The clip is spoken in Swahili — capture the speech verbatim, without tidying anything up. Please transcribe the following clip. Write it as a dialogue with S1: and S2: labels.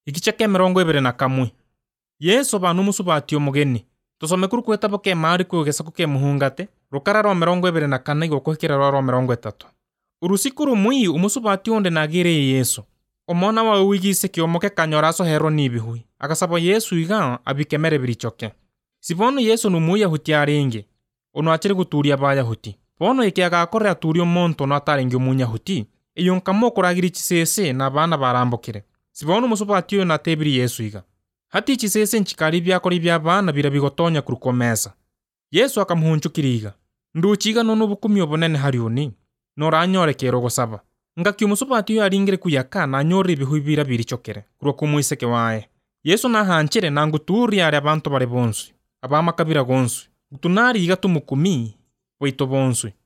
S1: Igice kia mirongo ibere na kamwe. Yesu bantu musubati omugeni. Tusome kuru kwetabo ke Mariko gesaku ke muhungate. Rukara ro mirongo ibere na kane gokwikira ro mirongo itatu. Urusiku rumwi umusubati onde nagire Yesu. Omona wa wigise ki omoke kanyoraso hero nibihui. Agasabo Yesu iga abikemere birichoke. Sibono Yesu numuya hutiarenge. Ono achire guturia baya huti. Bono ikiaga akore aturio monto no atarengi umunya huti. Iyonkamo kuragiri chisese na bana barambokire. Sibono musubati na tebiri Yesu iga. Hati chisese nchikari byakori byabana birabigotonya kurukomeza. Yesu akamuhunchukiriga. Nduchiga nono bukumi obonene harioni. Noranyorekero gosaba. Ngaki umusubati yo aringire kuyaka na nyori bihuibira birichokere. Kuro kumuiseke wae. Yesu na hanchire na nguturi ari abantu bare bonsu. Abama kabira gonsu. Gutunari iga tumukumi. Waito bonsu.